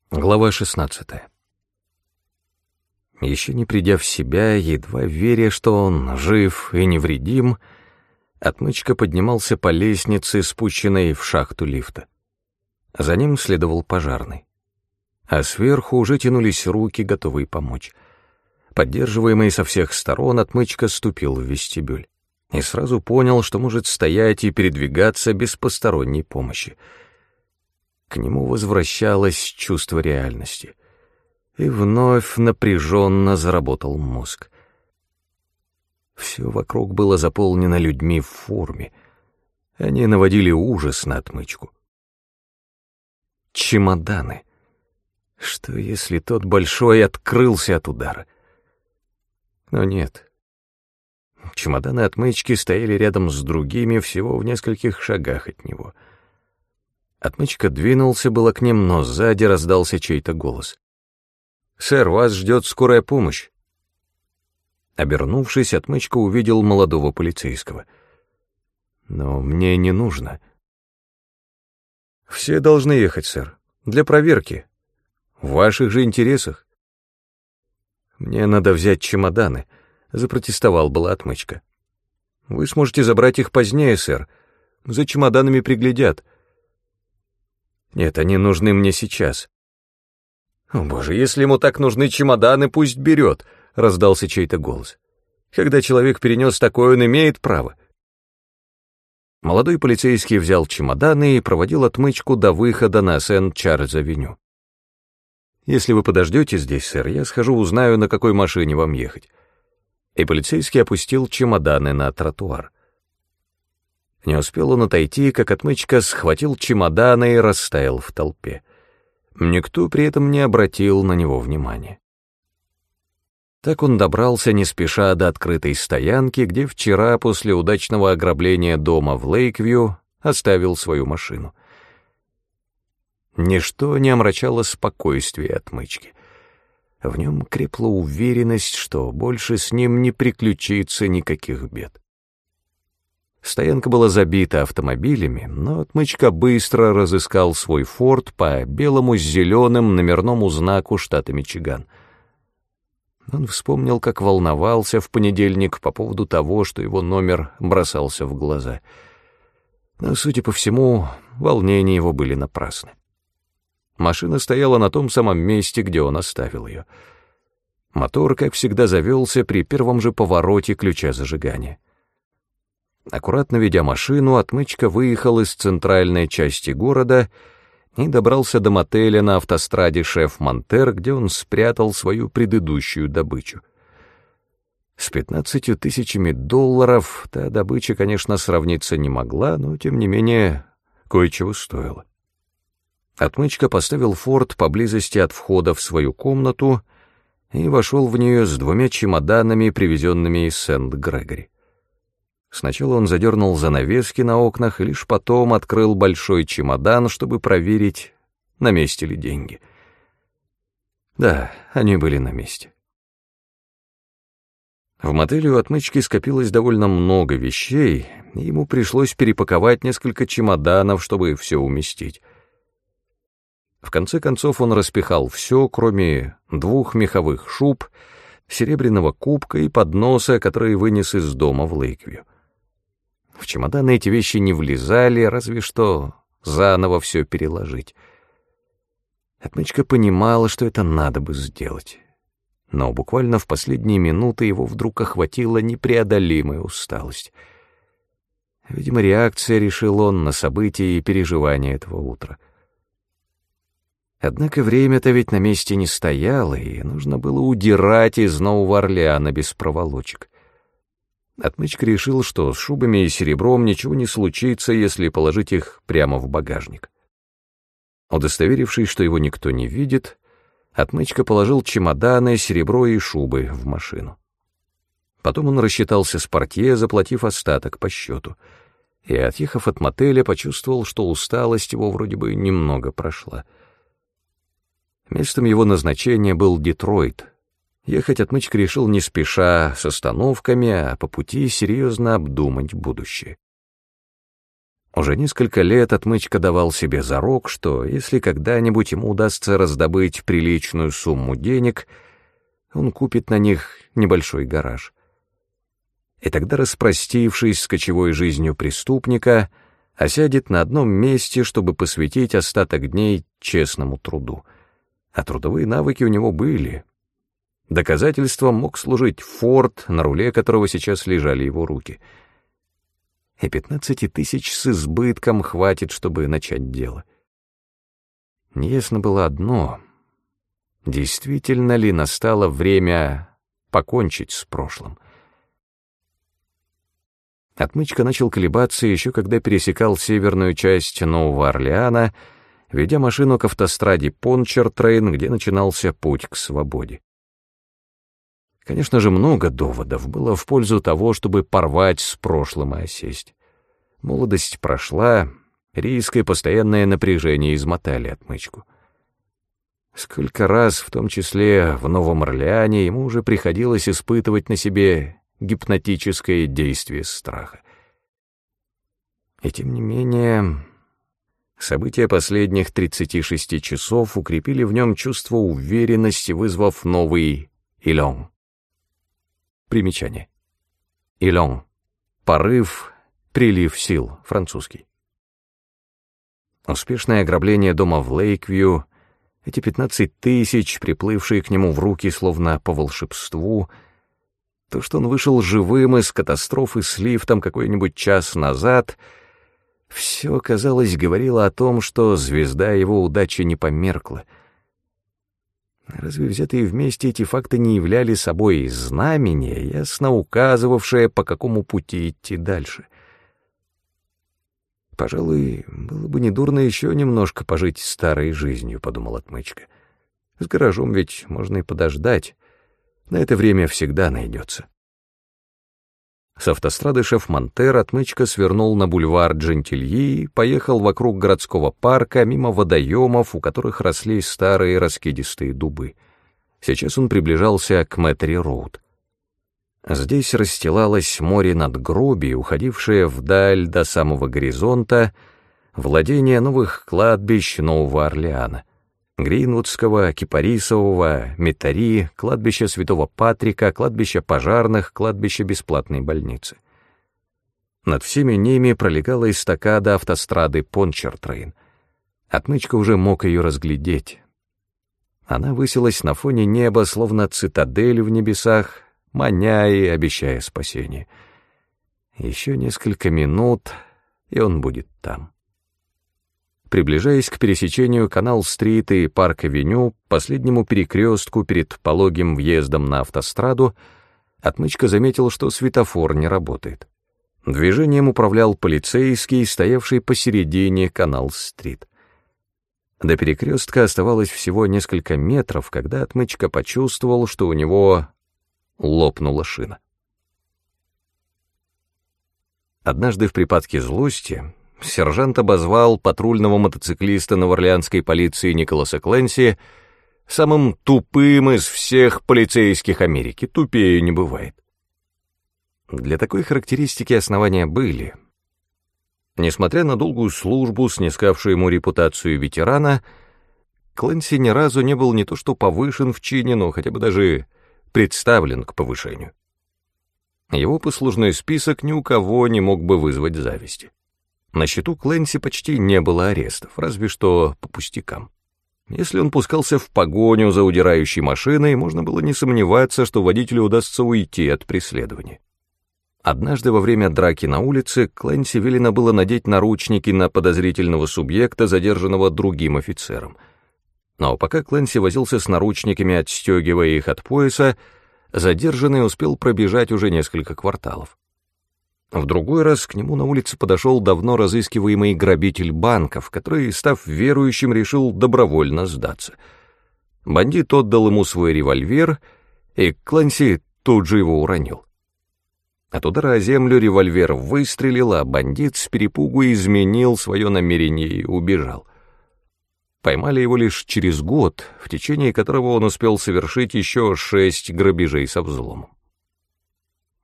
Глава 16. Еще не придя в себя, едва веря, что он жив и невредим, Отмычка поднимался по лестнице, спущенной в шахту лифта. За ним следовал пожарный. А сверху уже тянулись руки, готовые помочь. Поддерживаемый со всех сторон, Отмычка ступил в вестибюль и сразу понял, что может стоять и передвигаться без посторонней помощи. К нему возвращалось чувство реальности, и вновь напряженно заработал мозг. Все вокруг было заполнено людьми в форме. Они наводили ужас на Отмычку. Чемоданы. Что, если тот большой открылся от удара? Но нет. Чемоданы Отмычки стояли рядом с другими всего в нескольких шагах от него. Отмычка двинулся было к ним, но сзади раздался чей-то голос. «Сэр, вас ждет скорая помощь». Обернувшись, Отмычка увидел молодого полицейского. «Но мне не нужно». «Все должны ехать, сэр, для проверки. В ваших же интересах». «Мне надо взять чемоданы», — запротестовал была Отмычка. «Вы сможете забрать их позднее, сэр. За чемоданами приглядят». «Нет, они нужны мне сейчас». «О, боже, если ему так нужны чемоданы, пусть берет», — раздался чей-то голос. «Когда человек перенес такое, он имеет право». Молодой полицейский взял чемоданы и проводил Отмычку до выхода на Сент-Чарльз-авеню. «Если вы подождете здесь, сэр, я схожу, узнаю, на какой машине вам ехать». И полицейский опустил чемоданы на тротуар. Не успел он отойти, как Отмычка схватил чемоданы и растаял в толпе. Никто при этом не обратил на него внимания. Так он добрался не спеша до открытой стоянки, где вчера после удачного ограбления дома в Лейквью оставил свою машину. Ничто не омрачало спокойствие Отмычки. В нем крепла уверенность, что больше с ним не приключится никаких бед. Стоянка была забита автомобилями, но Отмычка быстро разыскал свой форд по белому с зеленым номерному знаку штата Мичиган. Он вспомнил, как волновался в понедельник по поводу того, что его номер бросался в глаза. Но, судя по всему, волнения его были напрасны. Машина стояла на том самом месте, где он оставил ее. Мотор, как всегда, завелся при первом же повороте ключа зажигания. Аккуратно ведя машину, Отмычка выехал из центральной части города и добрался до мотеля на автостраде Шеф-Монтер, где он спрятал свою предыдущую добычу. С 15 тысячами долларов та добыча, конечно, сравниться не могла, но, тем не менее, кое-чего стоила. Отмычка поставил форд поблизости от входа в свою комнату и вошел в нее с 2 чемоданами, привезенными из Сент-Грегори. Сначала он задернул занавески на окнах и лишь потом открыл большой чемодан, чтобы проверить, на месте ли деньги. Да, они были на месте. В мотеле у Отмычки скопилось довольно много вещей, и ему пришлось перепаковать несколько чемоданов, чтобы все уместить. В конце концов он распихал все, кроме 2 меховых шуб, серебряного кубка и подноса, который вынес из дома в Лейквью. В чемоданы эти вещи не влезали, разве что заново все переложить. Отмычка понимала, что это надо бы сделать. Но буквально в последние минуты его вдруг охватила непреодолимая усталость. Видимо, реакция, решил он, на события и переживания этого утра. Однако время-то ведь на месте не стояло, и нужно было удирать из Нового Орлеана без проволочек. Отмычка решил, что с шубами и серебром ничего не случится, если положить их прямо в багажник. Удостоверившись, что его никто не видит, Отмычка положил чемоданы, серебро и шубы в машину. Потом он рассчитался с портье, заплатив остаток по счету, и, отъехав от мотеля, почувствовал, что усталость его вроде бы немного прошла. Местом его назначения был Детройт. Ехать Отмычка решил не спеша, с остановками, а по пути серьезно обдумать будущее. Уже несколько лет Отмычка давал себе зарок, что если когда-нибудь ему удастся раздобыть приличную сумму денег, он купит на них небольшой гараж. И тогда, распростившись с кочевой жизнью преступника, осядет на одном месте, чтобы посвятить остаток дней честному труду. А трудовые навыки у него были. Доказательством мог служить форт, на руле которого сейчас лежали его руки. И 15 тысяч с избытком хватит, чтобы начать дело. Неясно было одно: действительно ли настало время покончить с прошлым. Отмычка начал колебаться еще когда пересекал северную часть Нового Орлеана, ведя машину к автостраде Пончертрейн, где начинался путь к свободе. Конечно же, много доводов было в пользу того, чтобы порвать с прошлым и осесть. Молодость прошла, риск и постоянное напряжение измотали Отмычку. Сколько раз, в том числе в Новом Орлеане, ему уже приходилось испытывать на себе гипнотическое действие страха. И тем не менее, события последних 36 часов укрепили в нем чувство уверенности, вызвав новый «Илон». Примечание. «Илон» — порыв, прилив сил, французский. Успешное ограбление дома в Лейквью, эти 15 тысяч, приплывшие к нему в руки словно по волшебству, то, что он вышел живым из катастрофы с лифтом какой-нибудь час назад, все, казалось, говорило о том, что звезда его удачи не померкла. Разве взятые вместе эти факты не являли собой знамение, ясно указывавшее, по какому пути идти дальше? «Пожалуй, было бы недурно еще немножко пожить старой жизнью», — подумал Отмычка. «С гаражом ведь можно и подождать. На это время всегда найдется». С автострады Шеф-Монтер Отмычка свернул на бульвар Джентильи и поехал вокруг городского парка, мимо водоемов, у которых росли старые раскидистые дубы. Сейчас он приближался к Мэттери-роуд. Здесь расстилалось море надгробий, уходившее вдаль до самого горизонта, владение новых кладбищ Нового Орлеана. Гринвудского, Кипарисового, Метари, кладбище Святого Патрика, кладбище пожарных, кладбище бесплатной больницы. Над всеми ними пролегала эстакада автострады Пончертрейн. Отмычка уже мог ее разглядеть. Она высилась на фоне неба, словно цитадель в небесах, маня и обещая спасение. Еще несколько минут, и он будет там. Приближаясь к пересечению Канал-стрит и Парк-авеню, последнему перекрестку перед пологим въездом на автостраду, Отмычка заметил, что светофор не работает. Движением управлял полицейский, стоявший посередине Канал-стрит. До перекрестка оставалось всего несколько метров, когда Отмычка почувствовал, что у него лопнула шина. Однажды в припадке злости сержант обозвал патрульного мотоциклиста новоорлеанской полиции Николаса Кленси самым тупым из всех полицейских Америки. Тупее не бывает. Для такой характеристики основания были. Несмотря на долгую службу, снискавшую ему репутацию ветерана, Кленси ни разу не был не то что повышен в чине, но хотя бы даже представлен к повышению. Его послужной список ни у кого не мог бы вызвать зависти. На счету Кленси почти не было арестов, разве что по пустякам. Если он пускался в погоню за удирающей машиной, можно было не сомневаться, что водителю удастся уйти от преследования. Однажды во время драки на улице Кленси велено было надеть наручники на подозрительного субъекта, задержанного другим офицером. Но пока Кленси возился с наручниками, отстегивая их от пояса, задержанный успел пробежать уже несколько кварталов. В другой раз к нему на улице подошел давно разыскиваемый грабитель банков, который, став верующим, решил добровольно сдаться. Бандит отдал ему свой револьвер, и Кленси тут же его уронил. От удара о землю револьвер выстрелил, а бандит с перепугу изменил свое намерение и убежал. Поймали его лишь через год, в течение которого он успел совершить еще 6 грабежей со взломом.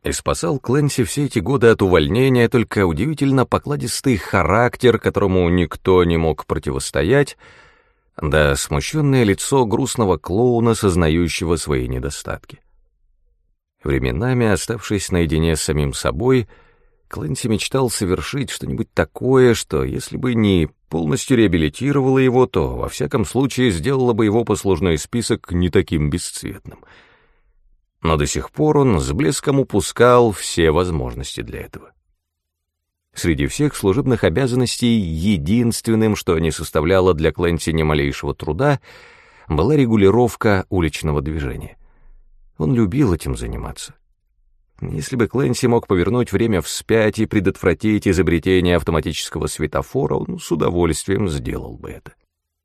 И спасал Клэнси все эти годы от увольнения только удивительно покладистый характер, которому никто не мог противостоять, да смущенное лицо грустного клоуна, сознающего свои недостатки. Временами, оставшись наедине с самим собой, Клэнси мечтал совершить что-нибудь такое, что, если бы не полностью реабилитировало его, то, во всяком случае, сделало бы его послужной список не таким бесцветным. Но до сих пор он с блеском упускал все возможности для этого. Среди всех служебных обязанностей единственным, что не составляло для Клэнси ни малейшего труда, была регулировка уличного движения. Он любил этим заниматься. Если бы Клэнси мог повернуть время вспять и предотвратить изобретение автоматического светофора, он с удовольствием сделал бы это.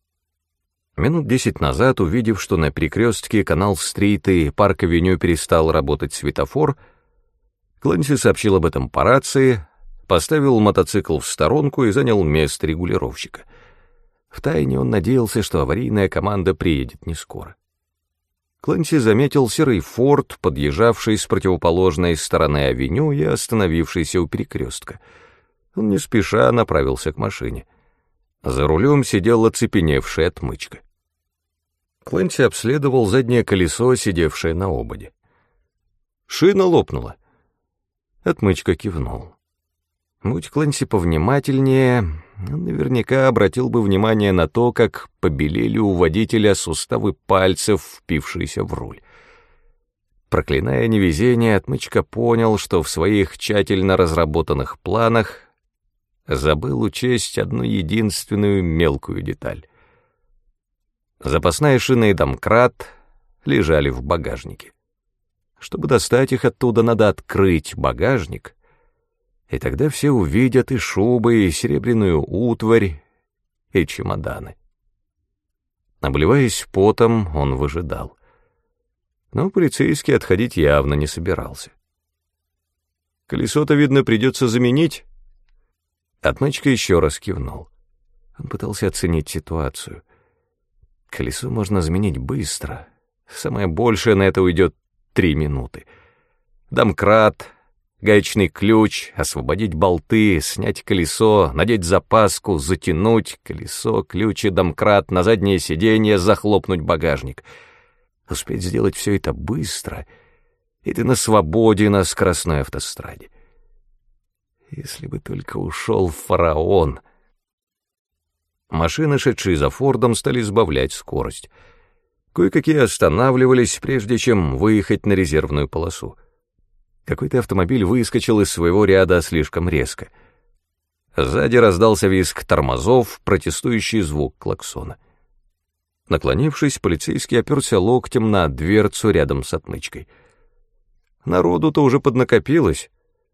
Минут 10 назад, увидев, что на перекрестке Канал-стрит и Парк-авеню перестал работать светофор, Клэнси сообщил об этом по рации, поставил мотоцикл в сторонку и занял место регулировщика. Втайне он надеялся, что аварийная команда приедет не скоро. Клэнси заметил серый форд, подъезжавший с противоположной стороны авеню и остановившийся у перекрестка. Он не спеша направился к машине. За рулем сидел оцепеневший отмычка. Клэнси обследовал заднее колесо, сидевшее на ободе. «Шина лопнула». Отмычка кивнул. Будь Клэнси повнимательнее, он наверняка обратил бы внимание на то, как побелели у водителя суставы пальцев, впившиеся в руль. Проклиная невезение, отмычка понял, что в своих тщательно разработанных планах забыл учесть одну единственную мелкую деталь. Запасная шина и домкрат лежали в багажнике. Чтобы достать их оттуда, надо открыть багажник, и тогда все увидят и шубы, и серебряную утварь, и чемоданы. Обливаясь потом, он выжидал. Но полицейский отходить явно не собирался. «Колесо-то, видно, придется заменить». Отмычка еще раз кивнул. Он пытался оценить ситуацию. Колесо можно заменить быстро. Самое большее на это уйдет 3 минуты. Домкрат, гаечный ключ, освободить болты, снять колесо, надеть запаску, затянуть колесо, ключ и домкрат на заднее сиденье, захлопнуть багажник. Успеть сделать все это быстро, и ты на свободе на скоростной автостраде. Если бы только ушел фараон. Машины, шедшие за Фордом, стали сбавлять скорость. Кое-какие останавливались, прежде чем выехать на резервную полосу. Какой-то автомобиль выскочил из своего ряда слишком резко. Сзади раздался визг тормозов, протестующий звук клаксона. Наклонившись, полицейский оперся локтем на дверцу рядом с отмычкой. Народу-то уже поднакопилось.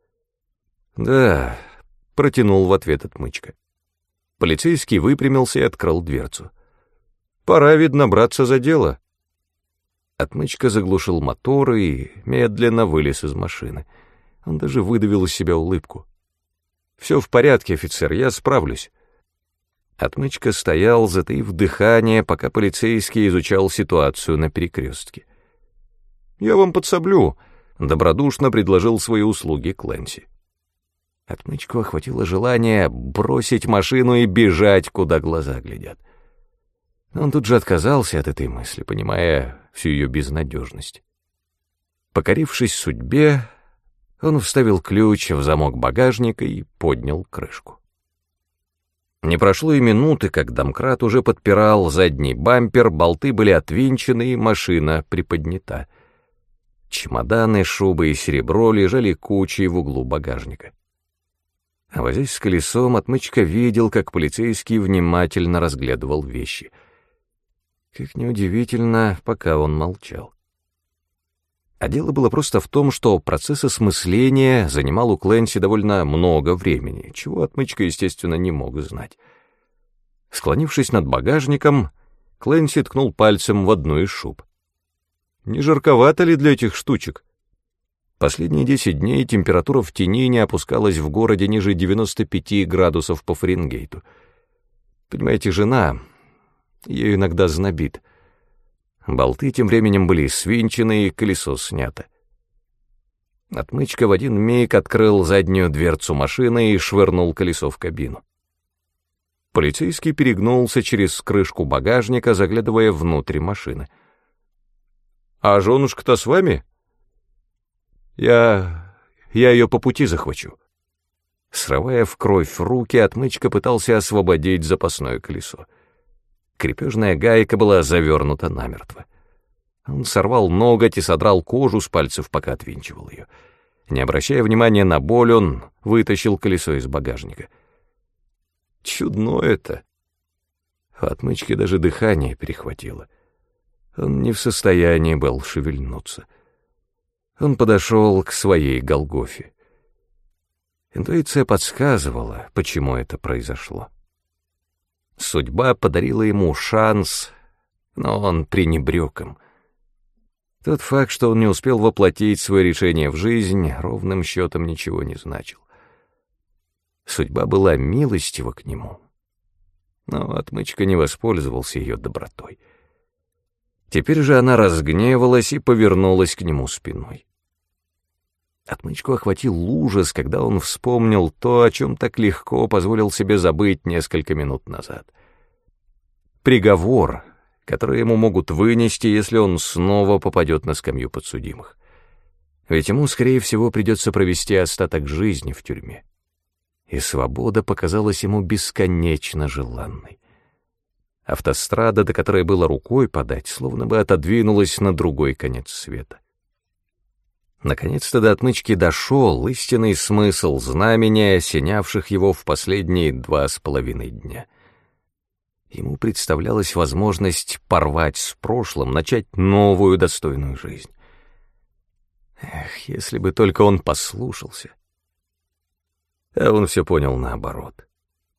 «Да», — протянул в ответ отмычка. Полицейский выпрямился и открыл дверцу. «Пора, видно, браться за дело». Отмычка заглушил мотор и медленно вылез из машины. Он даже выдавил из себя улыбку. «Все в порядке, офицер, я справлюсь». Отмычка стоял, затаив дыхание, пока полицейский изучал ситуацию на перекрестке. «Я вам подсоблю», — добродушно предложил свои услуги Клэнси. Отмычку охватило желание бросить машину и бежать, куда глаза глядят. Он тут же отказался от этой мысли, понимая всю ее безнадежность. Покорившись судьбе, он вставил ключ в замок багажника и поднял крышку. Не прошло и минуты, как домкрат уже подпирал задний бампер, болты были отвинчены, и машина приподнята. Чемоданы, шубы и серебро лежали кучей в углу багажника. А возясь с колесом, отмычка видел, как полицейский внимательно разглядывал вещи. Как неудивительно, пока он молчал. А дело было просто в том, что процесс осмысления занимал у Клэнси довольно много времени, чего отмычка, естественно, не мог знать. Склонившись над багажником, Клэнси ткнул пальцем в одну из шуб. «Не жарковато ли для этих штучек?» Последние 10 дней температура в тени не опускалась в городе ниже 95 градусов по Фаренгейту. Понимаете, жена, ее иногда знобит. Болты тем временем были свинчены и колесо снято. Отмычка в один миг открыл заднюю дверцу машины и швырнул колесо в кабину. Полицейский перегнулся через крышку багажника, заглядывая внутрь машины. «А женушка-то с вами?» Я ее по пути захвачу». Срывая в кровь руки, Отмычка пытался освободить запасное колесо. Крепежная гайка была завернута намертво. Он сорвал ноготь и содрал кожу с пальцев, пока отвинчивал ее. Не обращая внимания на боль, он вытащил колесо из багажника. Чудно это. У Отмычки даже дыхание перехватило. Он не в состоянии был шевельнуться. Он подошел к своей Голгофе. Интуиция подсказывала, почему это произошло. Судьба подарила ему шанс, но он пренебрег им. Тот факт, что он не успел воплотить свое решение в жизнь, ровным счетом ничего не значил. Судьба была милостива к нему, но Отмычка не воспользовался ее добротой. Теперь же она разгневалась и повернулась к нему спиной. Отмычку охватил ужас, когда он вспомнил то, о чем так легко позволил себе забыть несколько минут назад. Приговор, который ему могут вынести, если он снова попадет на скамью подсудимых. Ведь ему, скорее всего, придется провести остаток жизни в тюрьме. И свобода показалась ему бесконечно желанной. Автострада, до которой было рукой подать, словно бы отодвинулась на другой конец света. Наконец-то до Отмычки дошел истинный смысл знамения, осенявших его в последние 2,5 дня. Ему представлялась возможность порвать с прошлым, начать новую достойную жизнь. Эх, если бы только он послушался. А он все понял наоборот.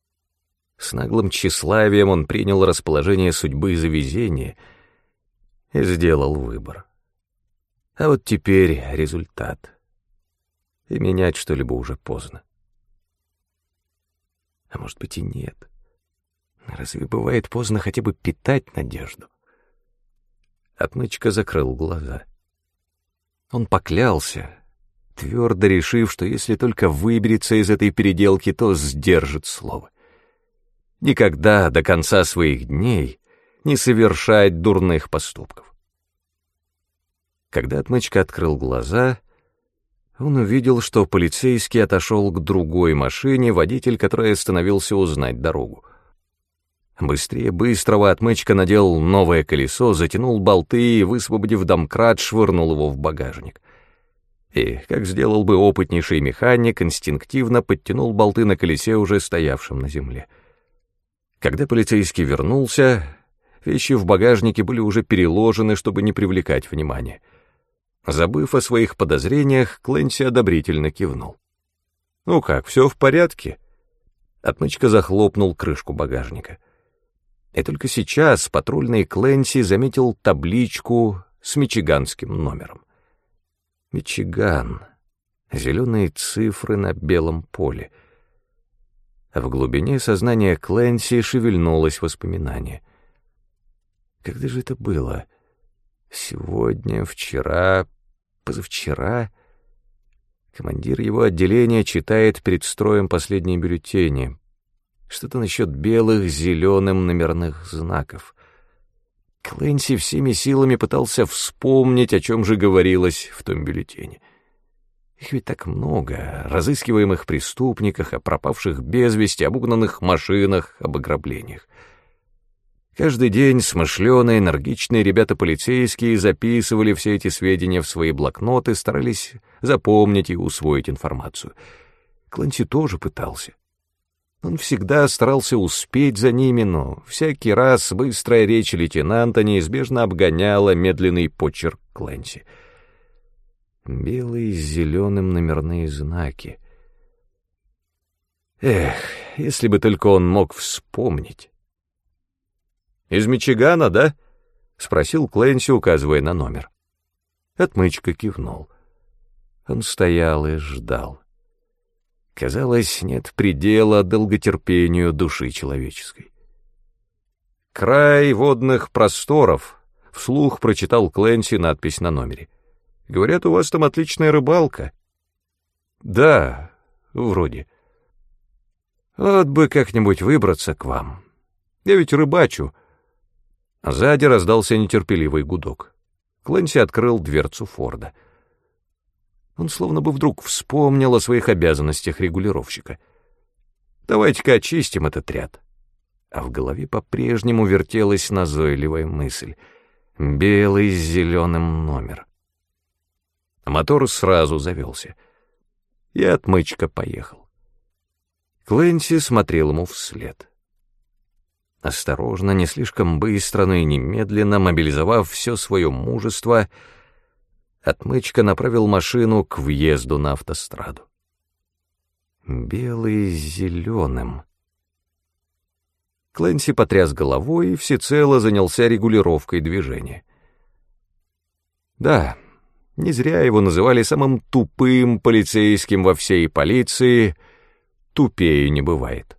С наглым тщеславием он принял расположение судьбы за везение и сделал выбор. А вот теперь результат. И менять что-либо уже поздно. А может быть и нет. Разве бывает поздно хотя бы питать надежду? Отмычка закрыл глаза. Он поклялся, твердо решив, что если только выберется из этой переделки, то сдержит слово. Никогда до конца своих дней не совершать дурных поступков. Когда Отмычка открыл глаза, он увидел, что полицейский отошел к другой машине, водитель которой остановился узнать дорогу. Быстрее быстрого Отмычка надел новое колесо, затянул болты и, высвободив домкрат, швырнул его в багажник. И, как сделал бы опытнейший механик, инстинктивно подтянул болты на колесе, уже стоявшем на земле. Когда полицейский вернулся, вещи в багажнике были уже переложены, чтобы не привлекать внимания. Забыв о своих подозрениях, Клэнси одобрительно кивнул. «Ну как, все в порядке?» Отмычка захлопнул крышку багажника. И только сейчас патрульный Клэнси заметил табличку с мичиганским номером. Мичиган. Зеленые цифры на белом поле. А в глубине сознания Клэнси шевельнулось воспоминание. Когда же это было? Сегодня, вчера, позавчера? Командир его отделения читает перед строем последние бюллетени. Что-то насчет белых с зеленым номерных знаков. Клэнси всеми силами пытался вспомнить, о чем же говорилось в том бюллетене. Их ведь так много, о разыскиваемых преступниках, о пропавших без вести, об угнанных машинах, об ограблениях. Каждый день смышленые, энергичные ребята-полицейские записывали все эти сведения в свои блокноты, старались запомнить и усвоить информацию. Клэнси тоже пытался. Он всегда старался успеть за ними, но всякий раз быстрая речь лейтенанта неизбежно обгоняла медленный почерк Клэнси. Белые с зеленым номерные знаки. Эх, если бы только он мог вспомнить. «Из Мичигана, да?» — спросил Клэнси, указывая на номер. Отмычка кивнул. Он стоял и ждал. Казалось, нет предела долготерпению души человеческой. «Край водных просторов», — вслух прочитал Клэнси надпись на номере. «Говорят, у вас там отличная рыбалка». Да, вроде. Вот бы как-нибудь выбраться к вам. Я ведь рыбачу. Сзади раздался нетерпеливый гудок. Клэнси открыл дверцу Форда. Он словно бы вдруг вспомнил о своих обязанностях регулировщика. «Давайте-ка очистим этот ряд». А в голове по-прежнему вертелась назойливая мысль. Белый с зеленым номер. Мотор сразу завелся. И отмычка поехал. Клэнси смотрел ему вслед. Осторожно, не слишком быстро, но и немедленно, мобилизовав все свое мужество, отмычка направил машину к въезду на автостраду. Белый с зеленым. Клэнси потряс головой и всецело занялся регулировкой движения. Да, не зря его называли самым тупым полицейским во всей полиции, тупее не бывает.